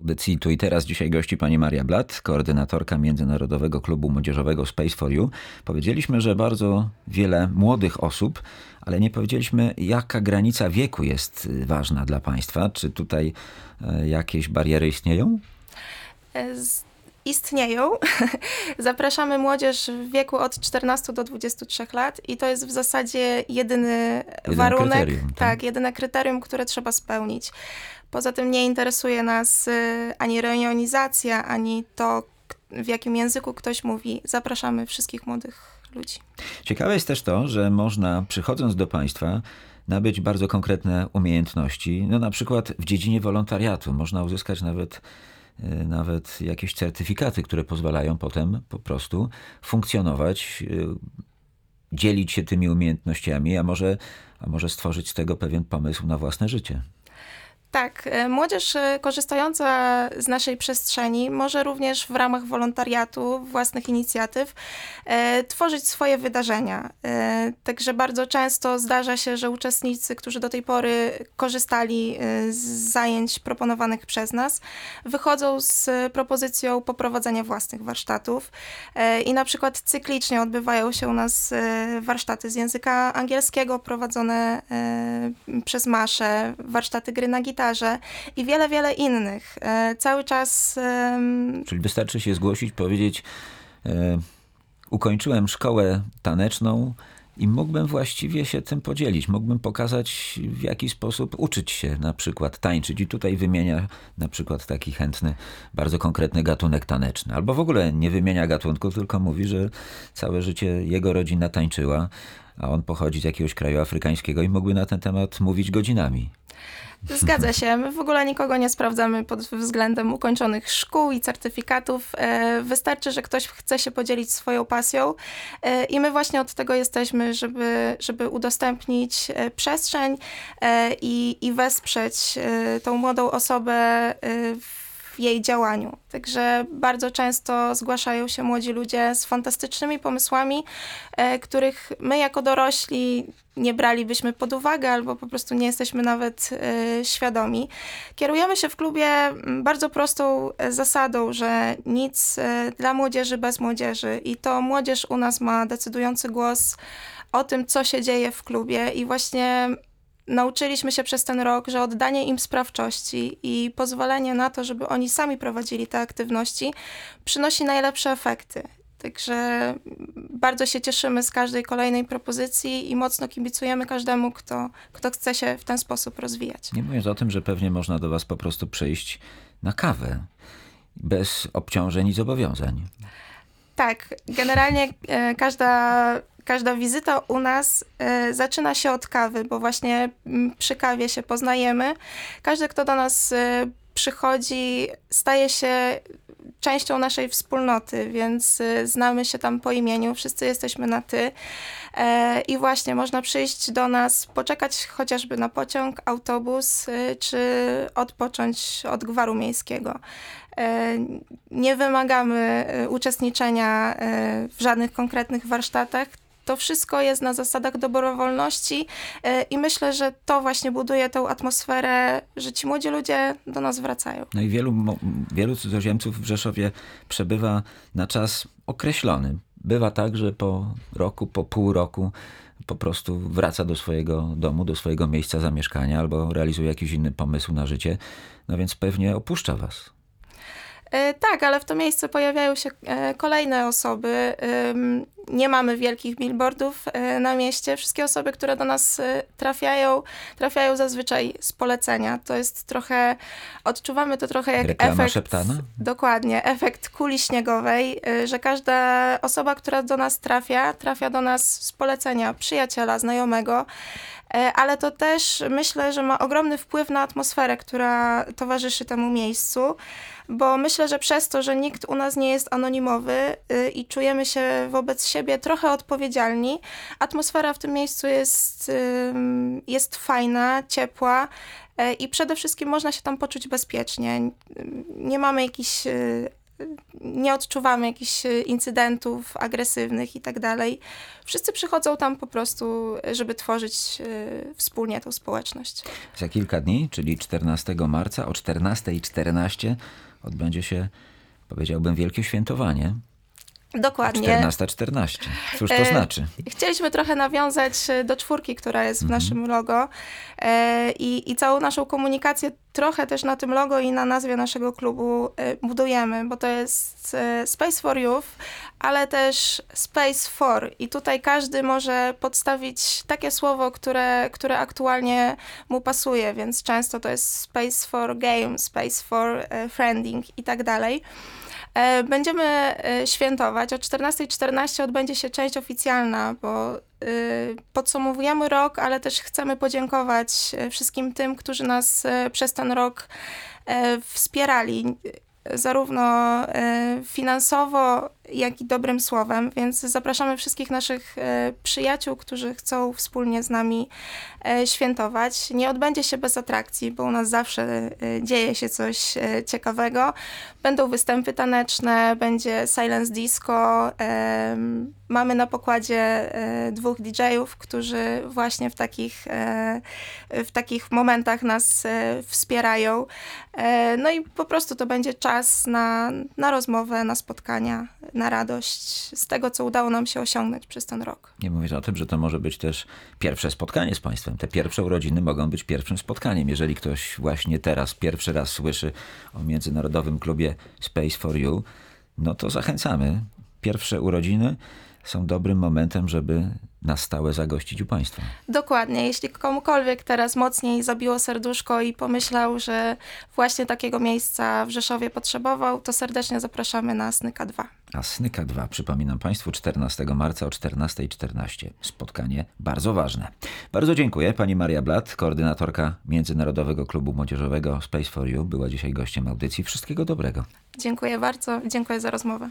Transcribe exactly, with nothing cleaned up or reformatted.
audycji Tu i Teraz dzisiaj gości pani Maria Blatt, koordynatorka Międzynarodowego Klubu Młodzieżowego Space for You. Powiedzieliśmy, że bardzo wiele młodych osób, ale nie powiedzieliśmy, jaka granica wieku jest ważna dla państwa. Czy tutaj jakieś bariery istnieją? Z... Istnieją. Zapraszamy młodzież w wieku od czternastu do dwudziestu trzech lat i to jest w zasadzie jedyny Jedyne warunek, kryterium, tak? tak, jedyne kryterium, które trzeba spełnić. Poza tym nie interesuje nas ani rejonizacja, ani to, w jakim języku ktoś mówi. Zapraszamy wszystkich młodych ludzi. Ciekawe jest też to, że można, przychodząc do państwa, nabyć bardzo konkretne umiejętności. No na przykład w dziedzinie wolontariatu można uzyskać nawet nawet jakieś certyfikaty, które pozwalają potem po prostu funkcjonować, dzielić się tymi umiejętnościami, a może, a może stworzyć z tego pewien pomysł na własne życie. Tak, młodzież korzystająca z naszej przestrzeni może również w ramach wolontariatu, własnych inicjatyw e, tworzyć swoje wydarzenia. E, także bardzo często zdarza się, że uczestnicy, którzy do tej pory korzystali z zajęć proponowanych przez nas, wychodzą z propozycją poprowadzenia własnych warsztatów e, i na przykład cyklicznie odbywają się u nas warsztaty z języka angielskiego prowadzone e, przez Maszę, warsztaty gry na gitarze, i wiele, wiele innych. E, cały czas... E... Czyli wystarczy się zgłosić, powiedzieć e, ukończyłem szkołę taneczną i mógłbym właściwie się tym podzielić. Mógłbym pokazać, w jaki sposób uczyć się na przykład tańczyć. I tutaj wymienia na przykład taki chętny, bardzo konkretny gatunek taneczny. Albo w ogóle nie wymienia gatunku, tylko mówi, że całe życie jego rodzina tańczyła, a on pochodzi z jakiegoś kraju afrykańskiego i mógłby na ten temat mówić godzinami. Zgadza się. My w ogóle nikogo nie sprawdzamy pod względem ukończonych szkół i certyfikatów. Wystarczy, że ktoś chce się podzielić swoją pasją i my właśnie od tego jesteśmy, żeby, żeby udostępnić przestrzeń i, i wesprzeć tą młodą osobę w jej działaniu. Także bardzo często zgłaszają się młodzi ludzie z fantastycznymi pomysłami, e, których my jako dorośli nie bralibyśmy pod uwagę albo po prostu nie jesteśmy nawet e, świadomi. Kierujemy się w klubie bardzo prostą zasadą, że nic e, dla młodzieży bez młodzieży i to młodzież u nas ma decydujący głos o tym, co się dzieje w klubie i właśnie nauczyliśmy się przez ten rok, że oddanie im sprawczości i pozwolenie na to, żeby oni sami prowadzili te aktywności, przynosi najlepsze efekty. Także bardzo się cieszymy z każdej kolejnej propozycji i mocno kibicujemy każdemu, kto, kto chce się w ten sposób rozwijać. Nie mówiąc o tym, że pewnie można do was po prostu przyjść na kawę, bez obciążeń i zobowiązań. Tak, generalnie e, każda... Każda wizyta u nas y, zaczyna się od kawy, bo właśnie m, przy kawie się poznajemy. Każdy, kto do nas y, przychodzi, staje się częścią naszej wspólnoty, więc y, znamy się tam po imieniu, wszyscy jesteśmy na ty. E, I właśnie można przyjść do nas, poczekać chociażby na pociąg, autobus, y, czy odpocząć od gwaru miejskiego. Nie wymagamy uczestniczenia w żadnych konkretnych warsztatach. To wszystko jest na zasadach dobrowolności i myślę, że to właśnie buduje tą atmosferę, że ci młodzi ludzie do nas wracają. No i wielu, wielu cudzoziemców w Rzeszowie przebywa na czas określony. Bywa tak, że po roku, po pół roku po prostu wraca do swojego domu, do swojego miejsca zamieszkania albo realizuje jakiś inny pomysł na życie, no więc pewnie opuszcza was. Tak, ale w to miejsce pojawiają się kolejne osoby. Nie mamy wielkich billboardów na mieście. Wszystkie osoby, które do nas trafiają, trafiają zazwyczaj z polecenia. To jest trochę, odczuwamy to trochę jak reklama efekt... szeptana? Dokładnie, efekt kuli śniegowej, że każda osoba, która do nas trafia, trafia do nas z polecenia przyjaciela, znajomego, ale to też myślę, że ma ogromny wpływ na atmosferę, która towarzyszy temu miejscu, bo myślę, że przez to, że nikt u nas nie jest anonimowy yy, i czujemy się wobec siebie trochę odpowiedzialni, atmosfera w tym miejscu jest, yy, jest fajna, ciepła yy, i przede wszystkim można się tam poczuć bezpiecznie. Nie mamy jakichś yy, nie odczuwamy jakichś incydentów agresywnych i tak dalej. Wszyscy przychodzą tam po prostu, żeby tworzyć wspólnie tą społeczność. Za kilka dni, czyli czternastego marca o czternasta czternaście odbędzie się, powiedziałbym, wielkie świętowanie. Dokładnie. czternasta czternaście. Cóż to e, znaczy? Chcieliśmy trochę nawiązać do czwórki, która jest w Mhm. naszym logo e, i, i całą naszą komunikację trochę też na tym logo i na nazwie naszego klubu e, budujemy, bo to jest e, Space for Youth, ale też Space for i tutaj każdy może podstawić takie słowo, które, które aktualnie mu pasuje, więc często to jest Space for Game, Space for e, Friending i tak dalej. Będziemy świętować. O czternasta czternaście odbędzie się część oficjalna, bo podsumowujemy rok, ale też chcemy podziękować wszystkim tym, którzy nas przez ten rok wspierali, zarówno finansowo, jak i dobrym słowem, więc zapraszamy wszystkich naszych przyjaciół, którzy chcą wspólnie z nami świętować. Nie odbędzie się bez atrakcji, bo u nas zawsze dzieje się coś ciekawego. Będą występy taneczne, będzie silence disco. Mamy na pokładzie dwóch didżejów, którzy właśnie w takich, w takich momentach nas wspierają. No i po prostu to będzie czas na, na rozmowę, na spotkania, na radość z tego, co udało nam się osiągnąć przez ten rok. Nie mówię o tym, że to może być też pierwsze spotkanie z Państwem. Te pierwsze urodziny mogą być pierwszym spotkaniem. Jeżeli ktoś właśnie teraz pierwszy raz słyszy o Międzynarodowym Klubie Space for You, no to zachęcamy. Pierwsze urodziny są dobrym momentem, żeby na stałe zagościć u Państwa. Dokładnie. Jeśli komukolwiek teraz mocniej zabiło serduszko i pomyślał, że właśnie takiego miejsca w Rzeszowie potrzebował, to serdecznie zapraszamy na Snyka dwa. A Snyka dwa, przypominam Państwu, czternastego marca o czternasta czternaście. Spotkanie bardzo ważne. Bardzo dziękuję. Pani Maria Blatt, koordynatorka Międzynarodowego Klubu Młodzieżowego Space for You, była dzisiaj gościem audycji. Wszystkiego dobrego. Dziękuję bardzo. Dziękuję za rozmowę.